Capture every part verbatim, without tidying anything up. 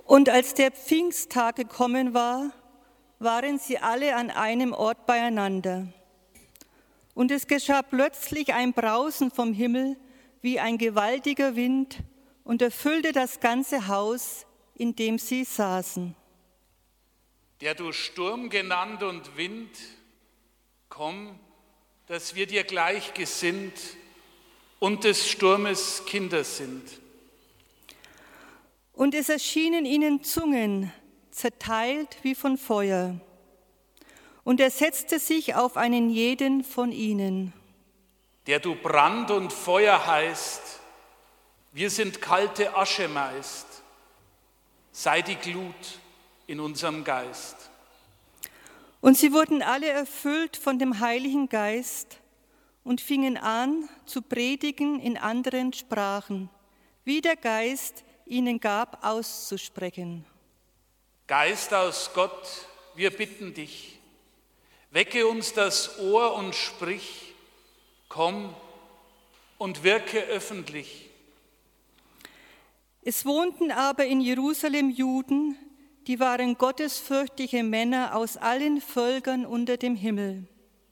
Und als der Pfingsttag gekommen war, waren sie alle an einem Ort beieinander. Und es geschah plötzlich ein Brausen vom Himmel wie ein gewaltiger Wind und erfüllte das ganze Haus, in dem sie saßen. Der du Sturm genannt und Wind, komm, dass wir dir gleichgesinnt und des Sturmes Kinder sind. Und es erschienen ihnen Zungen, zerteilt wie von Feuer. Und er setzte sich auf einen jeden von ihnen. Der du Brand und Feuer heißt, wir sind kalte Asche meist, sei die Glut in unserem Geist. Und sie wurden alle erfüllt von dem Heiligen Geist und fingen an zu predigen in anderen Sprachen, wie der Geist ihnen gab, auszusprechen. Geist aus Gott, wir bitten dich, wecke uns das Ohr und sprich, komm und wirke öffentlich. Es wohnten aber in Jerusalem Juden, die waren gottesfürchtige Männer aus allen Völkern unter dem Himmel.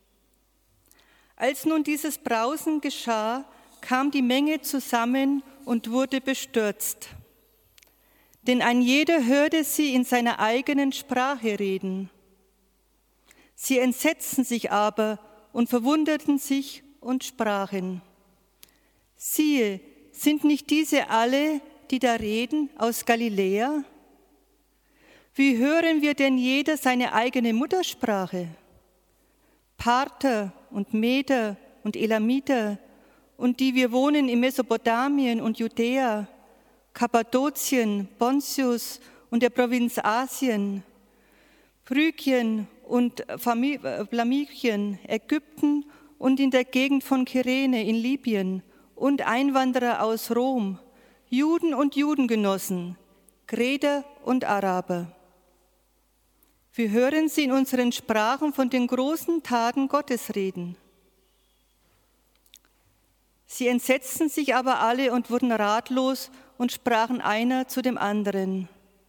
Als nun dieses Brausen geschah, kam die Menge zusammen und wurde bestürzt. Denn ein jeder hörte sie in seiner eigenen Sprache reden. Sie entsetzten sich aber und verwunderten sich und sprachen: Siehe, sind nicht diese alle, die da reden, aus Galiläa? Wie hören wir denn jeder seine eigene Muttersprache? Parther und Meder und Elamiter und die wir wohnen in Mesopotamien und Judäa, Kappadokien, Pontius und der Provinz Asien, Phrygien und Phamykien, Ägypten und in der Gegend von Kyrene in Libyen und Einwanderer aus Rom, Juden und Judengenossen, Kreter und Araber. Wir hören sie in unseren Sprachen von den großen Taten Gottes reden. Sie entsetzten sich aber alle und wurden ratlos und sprachen einer zu dem anderen: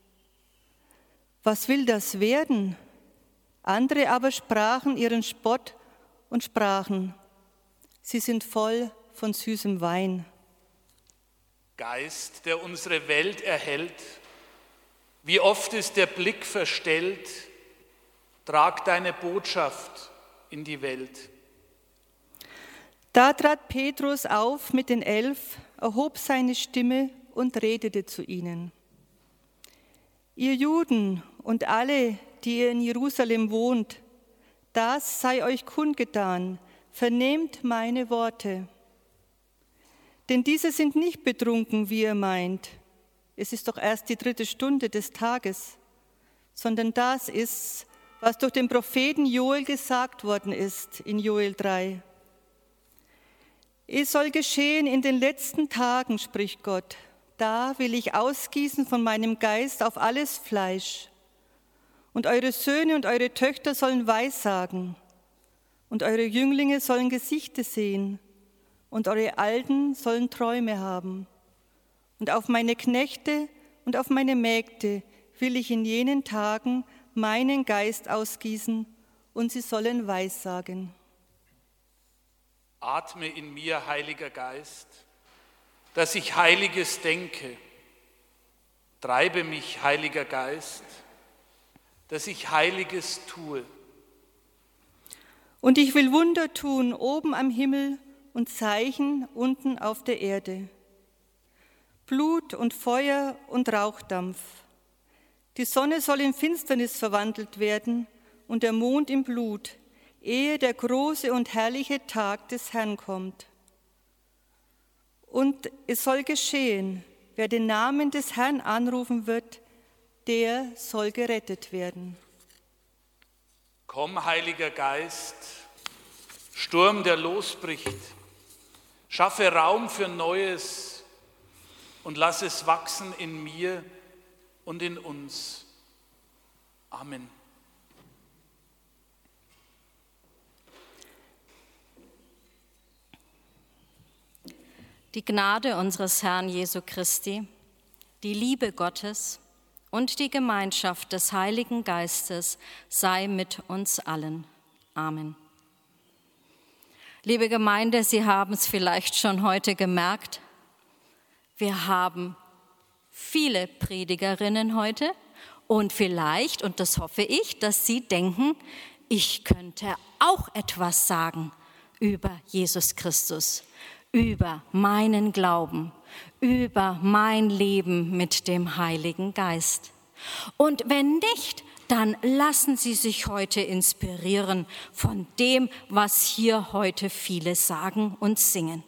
Was will das werden? Andere aber sprachen ihren Spott und sprachen: Sie sind voll von süßem Wein. Geist, der unsere Welt erhält, wie oft ist der Blick verstellt, trag deine Botschaft in die Welt. Da trat Petrus auf mit den Elf, erhob seine Stimme und redete zu ihnen: Ihr Juden und alle, die ihr in Jerusalem wohnt, das sei euch kundgetan, vernehmt meine Worte. Denn diese sind nicht betrunken, wie ihr meint. Es ist doch erst die dritte Stunde des Tages, sondern das ist, was durch den Propheten Joel gesagt worden ist in Joel drei. Es soll geschehen in den letzten Tagen, spricht Gott, da will ich ausgießen von meinem Geist auf alles Fleisch. Und eure Söhne und eure Töchter sollen Weissagen, und eure Jünglinge sollen Gesichter sehen, und eure Alten sollen Träume haben. Und auf meine Knechte und auf meine Mägde will ich in jenen Tagen meinen Geist ausgießen, und sie sollen Weissagen. Atme in mir, Heiliger Geist, dass ich Heiliges denke. Treibe mich, Heiliger Geist, dass ich Heiliges tue. Und ich will Wunder tun oben am Himmel und Zeichen unten auf der Erde. Blut und Feuer und Rauchdampf. Die Sonne soll in Finsternis verwandelt werden und der Mond in Blut, ehe der große und herrliche Tag des Herrn kommt. Und es soll geschehen, wer den Namen des Herrn anrufen wird, der soll gerettet werden. Komm, Heiliger Geist, Sturm, der losbricht, schaffe Raum für Neues und lass es wachsen in mir und in uns. Amen. Die Gnade unseres Herrn Jesu Christi, die Liebe Gottes und die Gemeinschaft des Heiligen Geistes sei mit uns allen. Amen. Liebe Gemeinde, Sie haben es vielleicht schon heute gemerkt, wir haben viele Predigerinnen heute und vielleicht, und das hoffe ich, dass Sie denken, ich könnte auch etwas sagen über Jesus Christus, über meinen Glauben, über mein Leben mit dem Heiligen Geist. Und wenn nicht, dann lassen Sie sich heute inspirieren von dem, was hier heute viele sagen und singen.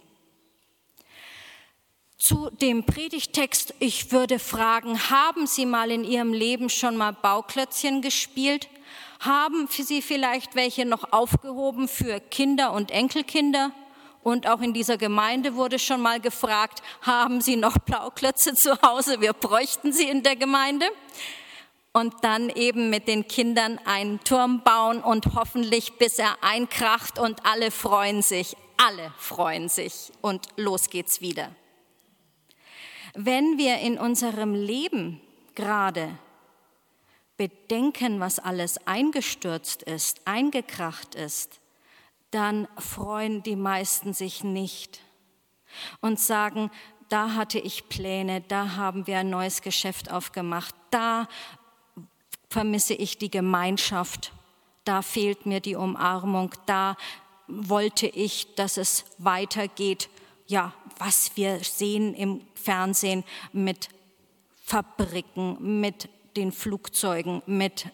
Zu dem Predigtext, ich würde fragen, haben Sie mal in Ihrem Leben schon mal Bauklötzchen gespielt? Haben Sie vielleicht welche noch aufgehoben für Kinder und Enkelkinder? Und auch in dieser Gemeinde wurde schon mal gefragt, haben Sie noch Bauklötze zu Hause? Wir bräuchten sie in der Gemeinde. Und dann eben mit den Kindern einen Turm bauen und hoffentlich bis er einkracht und alle freuen sich, alle freuen sich und los geht's wieder. Wenn wir in unserem Leben gerade bedenken, was alles eingestürzt ist, eingekracht ist, dann freuen die meisten sich nicht und sagen, da hatte ich Pläne, da haben wir ein neues Geschäft aufgemacht, da vermisse ich die Gemeinschaft, da fehlt mir die Umarmung, da wollte ich, dass es weitergeht, ja, was wir sehen im Fernsehen mit Fabriken, mit den Flugzeugen, mit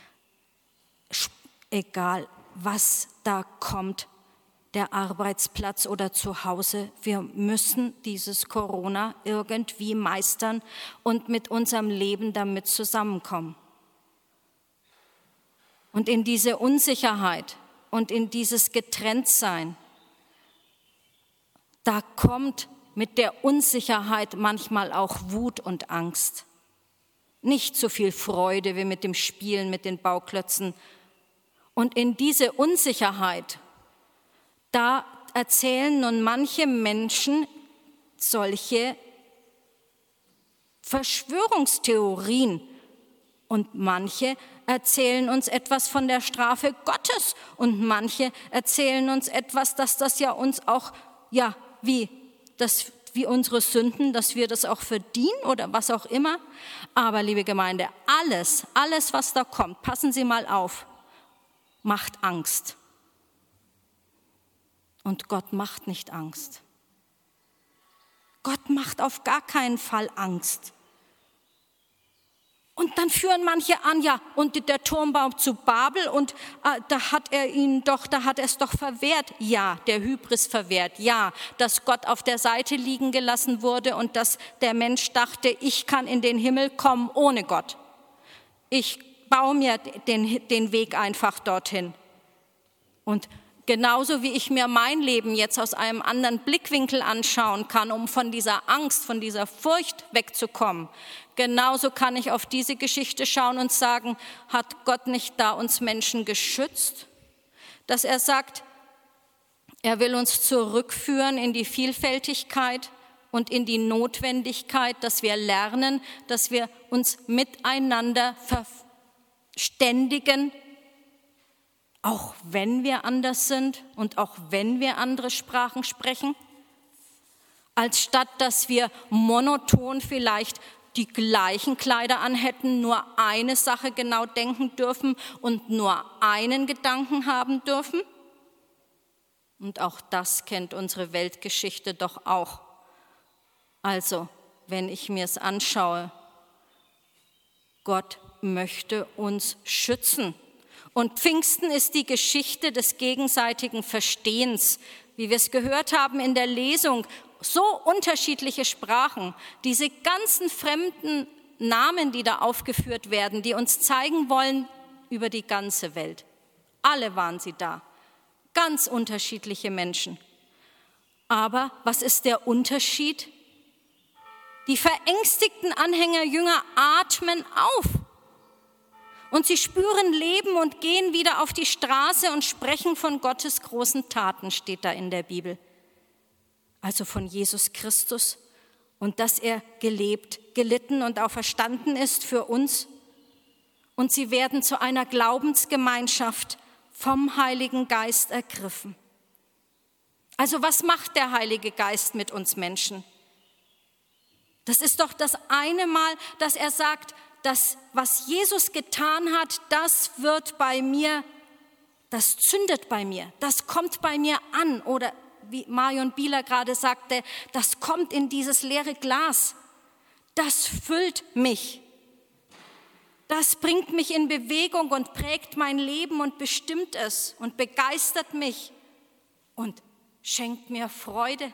egal was da kommt, der Arbeitsplatz oder zu Hause. Wir müssen dieses Corona irgendwie meistern und mit unserem Leben damit zusammenkommen. Und in diese Unsicherheit und in dieses Getrenntsein, da kommt mit der Unsicherheit manchmal auch Wut und Angst. Nicht so viel Freude wie mit dem Spielen mit den Bauklötzen. Und in diese Unsicherheit, da erzählen nun manche Menschen solche Verschwörungstheorien und manche erzählen uns etwas von der Strafe Gottes und manche erzählen uns etwas, dass das ja uns auch, ja, wie, das, wie unsere Sünden, dass wir das auch verdienen oder was auch immer. Aber liebe Gemeinde, alles, alles, was da kommt, passen Sie mal auf, macht Angst. Und Gott macht nicht Angst. Gott macht auf gar keinen Fall Angst. Und dann führen manche an, ja, und der Turmbau zu Babel und äh, da hat er ihn doch, da hat er es doch verwehrt. Ja, der Hybris verwehrt. Ja, dass Gott auf der Seite liegen gelassen wurde und dass der Mensch dachte, ich kann in den Himmel kommen ohne Gott. Ich baue mir den, den Weg einfach dorthin. Und genauso wie ich mir mein Leben jetzt aus einem anderen Blickwinkel anschauen kann, um von dieser Angst, von dieser Furcht wegzukommen, genauso kann ich auf diese Geschichte schauen und sagen, hat Gott nicht da uns Menschen geschützt? Dass er sagt, er will uns zurückführen in die Vielfältigkeit und in die Notwendigkeit, dass wir lernen, dass wir uns miteinander verständigen, auch wenn wir anders sind und auch wenn wir andere Sprachen sprechen, als statt dass wir monoton vielleicht die gleichen Kleider anhätten, nur eine Sache genau denken dürfen und nur einen Gedanken haben dürfen. Und auch das kennt unsere Weltgeschichte doch auch. Also, wenn ich mir es anschaue, Gott möchte uns schützen. Und Pfingsten ist die Geschichte des gegenseitigen Verstehens, wie wir es gehört haben in der Lesung. So unterschiedliche Sprachen, diese ganzen fremden Namen, die da aufgeführt werden, die uns zeigen wollen über die ganze Welt. Alle waren sie da, ganz unterschiedliche Menschen. Aber was ist der Unterschied? Die verängstigten Anhängerjünger atmen auf. Und sie spüren Leben und gehen wieder auf die Straße und sprechen von Gottes großen Taten, steht da in der Bibel. Also von Jesus Christus und dass er gelebt, gelitten und auferstanden ist für uns. Und sie werden zu einer Glaubensgemeinschaft vom Heiligen Geist ergriffen. Also was macht der Heilige Geist mit uns Menschen? Das ist doch das eine Mal, dass er sagt, dass was Jesus getan hat, das wird bei mir, das zündet bei mir, das kommt bei mir an. Oder wie Marion Bieler gerade sagte, das kommt in dieses leere Glas. Das füllt mich. Das bringt mich in Bewegung und prägt mein Leben und bestimmt es und begeistert mich und schenkt mir Freude,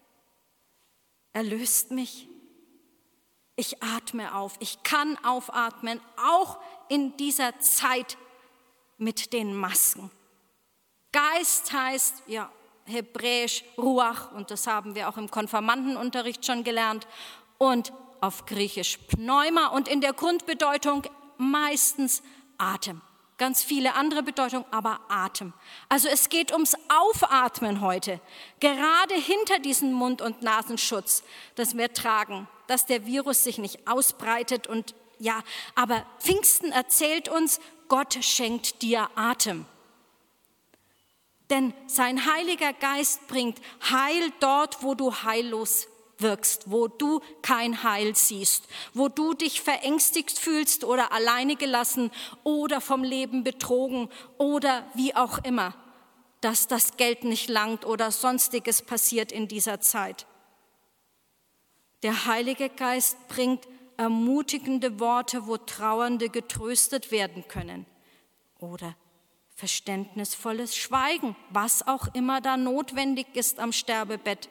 erlöst mich. Ich atme auf, ich kann aufatmen, auch in dieser Zeit mit den Masken. Geist heißt, ja, hebräisch Ruach, und das haben wir auch im Konfirmandenunterricht schon gelernt, und auf Griechisch Pneuma und in der Grundbedeutung meistens Atem. Ganz viele andere Bedeutungen, aber Atem. Also es geht ums Aufatmen heute, gerade hinter diesem Mund- und Nasenschutz, das wir tragen, dass der Virus sich nicht ausbreitet. Und ja, aber Pfingsten erzählt uns, Gott schenkt dir Atem. Denn sein Heiliger Geist bringt Heil dort, wo du heillos wirkst, wo du kein Heil siehst, wo du dich verängstigt fühlst oder alleine gelassen oder vom Leben betrogen oder wie auch immer, dass das Geld nicht langt oder sonstiges passiert in dieser Zeit. Der Heilige Geist bringt ermutigende Worte, wo Trauernde getröstet werden können, oder verständnisvolles Schweigen, was auch immer da notwendig ist am Sterbebett.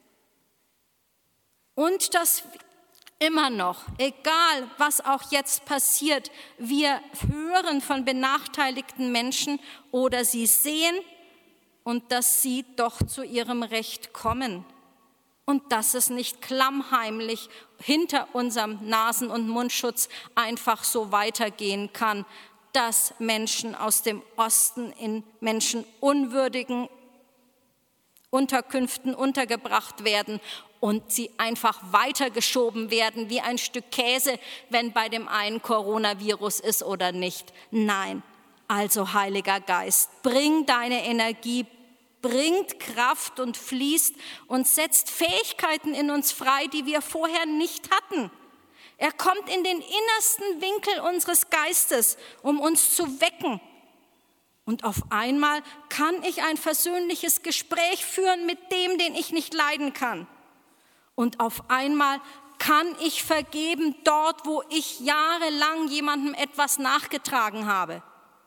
Und dass immer noch, egal was auch jetzt passiert, wir hören von benachteiligten Menschen oder sie sehen und dass sie doch zu ihrem Recht kommen und dass es nicht klammheimlich hinter unserem Nasen- und Mundschutz einfach so weitergehen kann, dass Menschen aus dem Osten in menschenunwürdigen Unterkünften untergebracht werden und sie einfach weitergeschoben werden wie ein Stück Käse, wenn bei dem einen Coronavirus ist oder nicht. Nein, also Heiliger Geist, bring deine Energie, bringt Kraft und fließt und setzt Fähigkeiten in uns frei, die wir vorher nicht hatten. Er kommt in den innersten Winkel unseres Geistes, um uns zu wecken. Und auf einmal kann ich ein versöhnliches Gespräch führen mit dem, den ich nicht leiden kann. Und auf einmal kann ich vergeben dort, wo ich jahrelang jemandem etwas nachgetragen habe.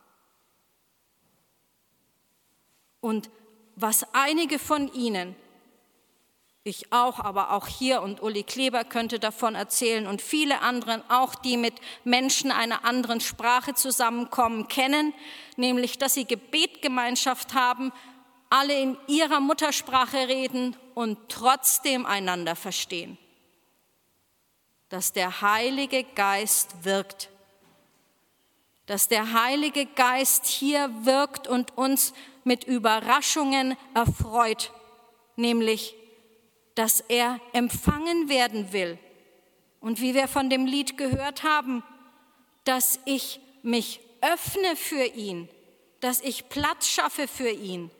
Und was einige von Ihnen, ich auch, aber auch hier und Uli Kleber könnte davon erzählen und viele anderen, auch die mit Menschen einer anderen Sprache zusammenkommen, kennen, nämlich, dass sie Gebetgemeinschaft haben, alle in ihrer Muttersprache reden und trotzdem einander verstehen. Dass der Heilige Geist wirkt. Dass der Heilige Geist hier wirkt und uns mit Überraschungen erfreut, nämlich dass er empfangen werden will. Und wie wir von dem Lied gehört haben, dass ich mich öffne für ihn, dass ich Platz schaffe für ihn.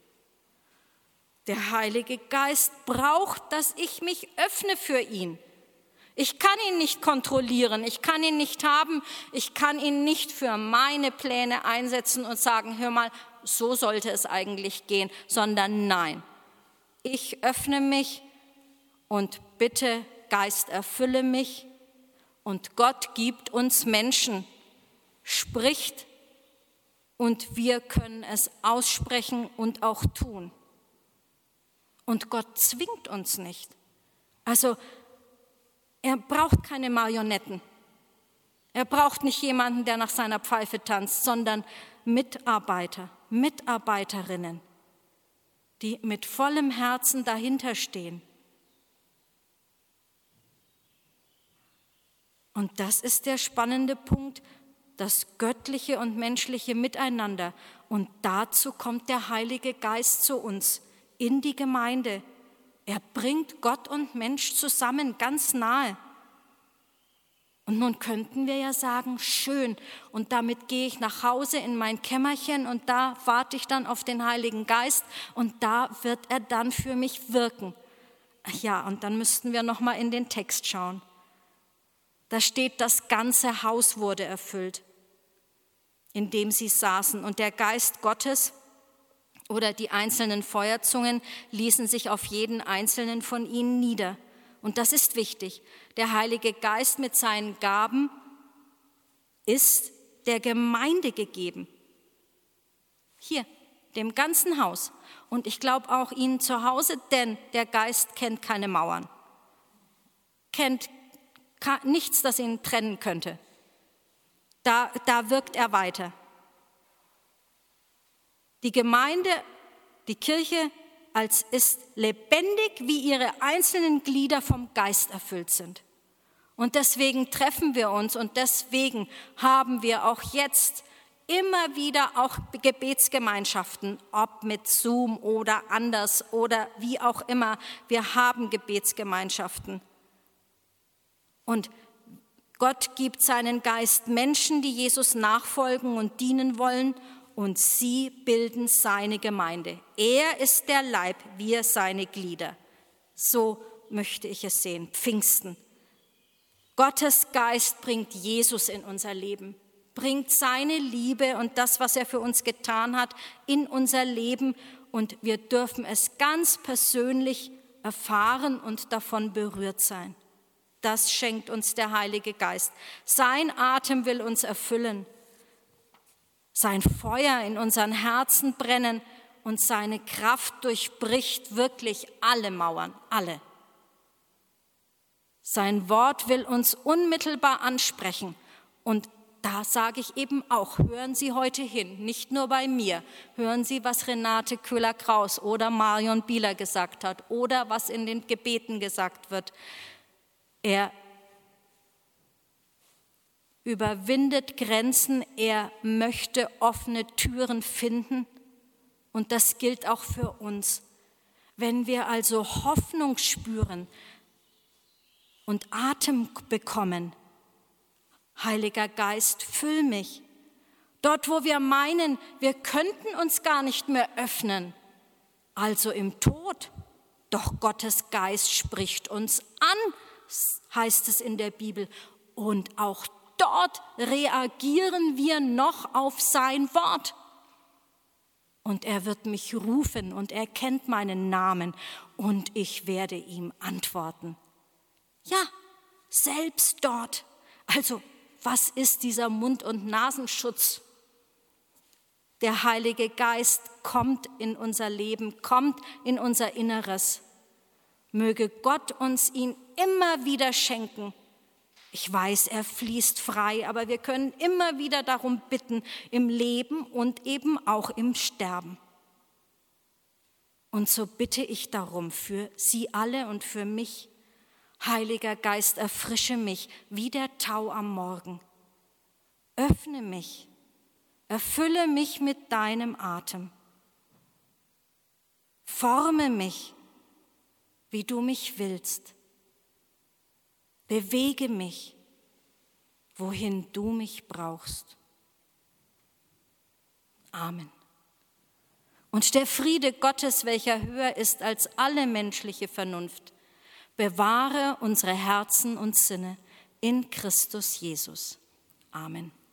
Der Heilige Geist braucht, dass ich mich öffne für ihn. Ich kann ihn nicht kontrollieren, ich kann ihn nicht haben, ich kann ihn nicht für meine Pläne einsetzen und sagen, hör mal, so sollte es eigentlich gehen, sondern nein, ich öffne mich und bitte, Geist, erfülle mich. Und Gott gibt uns Menschen, spricht und wir können es aussprechen und auch tun. Und Gott zwingt uns nicht. Also er braucht keine Marionetten. Er braucht nicht jemanden, der nach seiner Pfeife tanzt, sondern Mitarbeiter, Mitarbeiterinnen, die mit vollem Herzen dahinter stehen. Und das ist der spannende Punkt, das göttliche und menschliche Miteinander. Und dazu kommt der Heilige Geist zu uns, in die Gemeinde, Er bringt Gott und Mensch zusammen, ganz nahe. Und nun könnten wir ja sagen, schön, und damit gehe ich nach Hause in mein Kämmerchen und da warte ich dann auf den Heiligen Geist und da wird er dann für mich wirken. Ja, und dann müssten wir noch mal in den Text schauen. Da steht, das ganze Haus wurde erfüllt, in dem sie saßen. Und der Geist Gottes oder die einzelnen Feuerzungen ließen sich auf jeden einzelnen von ihnen nieder. Und das ist wichtig. Der Heilige Geist mit seinen Gaben ist der Gemeinde gegeben. Hier, dem ganzen Haus. Und ich glaube auch Ihnen zu Hause, denn der Geist kennt keine Mauern. Kennt nichts, das ihn trennen könnte. Da, da wirkt er weiter. Die Gemeinde, die Kirche, als ist lebendig, wie ihre einzelnen Glieder vom Geist erfüllt sind. Und deswegen treffen wir uns und deswegen haben wir auch jetzt immer wieder auch Gebetsgemeinschaften, ob mit Zoom oder anders oder wie auch immer. Wir haben Gebetsgemeinschaften. Und Gott gibt seinen Geist Menschen, die Jesus nachfolgen und dienen wollen, und sie bilden seine Gemeinde. Er ist der Leib, wir seine Glieder. So möchte ich es sehen. Pfingsten. Gottes Geist bringt Jesus in unser Leben, bringt seine Liebe und das, was er für uns getan hat, in unser Leben. Und wir dürfen es ganz persönlich erfahren und davon berührt sein. Das schenkt uns der Heilige Geist. Sein Atem will uns erfüllen. Sein Feuer in unseren Herzen brennen und seine Kraft durchbricht wirklich alle Mauern, alle. Sein Wort will uns unmittelbar ansprechen und da sage ich eben auch, hören Sie heute hin, nicht nur bei mir, hören Sie, was Renate Köhler-Kraus oder Marion Bieler gesagt hat oder was in den Gebeten gesagt wird. Er überwindet Grenzen, er möchte offene Türen finden und das gilt auch für uns. Wenn wir also Hoffnung spüren und Atem bekommen, Heiliger Geist, füll mich. Dort, wo wir meinen, wir könnten uns gar nicht mehr öffnen, also im Tod, doch Gottes Geist spricht uns an, heißt es in der Bibel, und auch dort reagieren wir noch auf sein Wort. Und er wird mich rufen und er kennt meinen Namen und ich werde ihm antworten. Ja, selbst dort. Also, was ist dieser Mund- und Nasenschutz? Der Heilige Geist kommt in unser Leben, kommt in unser Inneres. Möge Gott uns ihn immer wieder schenken. Ich weiß, er fließt frei, aber wir können immer wieder darum bitten, im Leben und eben auch im Sterben. Und so bitte ich darum für Sie alle und für mich, Heiliger Geist, erfrische mich wie der Tau am Morgen. Öffne mich, erfülle mich mit deinem Atem. Forme mich, wie du mich willst. Bewege mich, wohin du mich brauchst. Amen. Und der Friede Gottes, welcher höher ist als alle menschliche Vernunft, bewahre unsere Herzen und Sinne in Christus Jesus. Amen.